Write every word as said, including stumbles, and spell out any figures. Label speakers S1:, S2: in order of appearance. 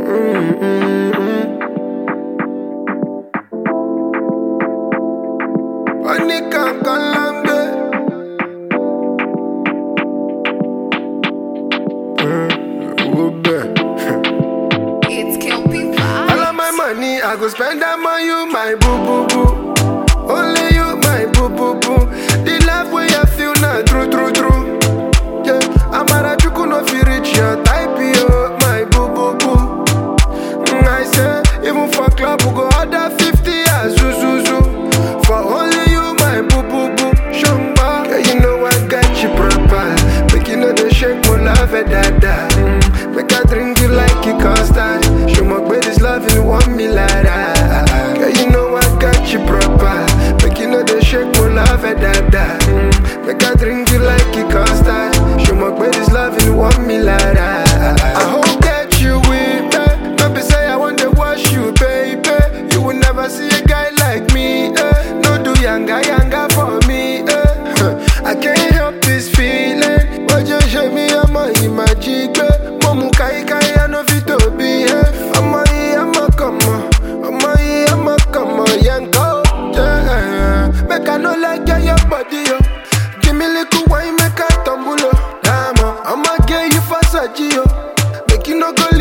S1: Anika Kalambe.
S2: It's Kelpie Vibes.
S1: All of my money, I go spend them on you, my boo boo boo. Only you, my boo boo boo. The love way I feel now, true, true, true. Yeah, I'm at you could not feel rich, your type, yo, my boo boo boo. Mm, I say, even for club, we go order fifty as zoo, zoo, zoo. For only you, my boo boo boo. Shumba, yeah, you know I got you proper. Make you know the shake, my love, and dada. Mm, make I drink you like you custard. Show my this love and you want me like that. Yeah, you know I got you proper. Make you know the shake, my love, and dada. Mm, make I drink you like you custard. Show my this love and you want me like that. I hope that you with me. Don't be say I want to wash you, baby. You will never see a guy like me. Eh. No do yanga yanga for me. Eh. I can't help this feeling. But you show me I'm a magic. Momu kai kai I know fit to be. I'm a I'm a come on. I'm a I'm a come on. Yanko. Yeah. Make I no like your body yo. Give me little wine make I tumble. I'm a get you for Saji yo. Make you no go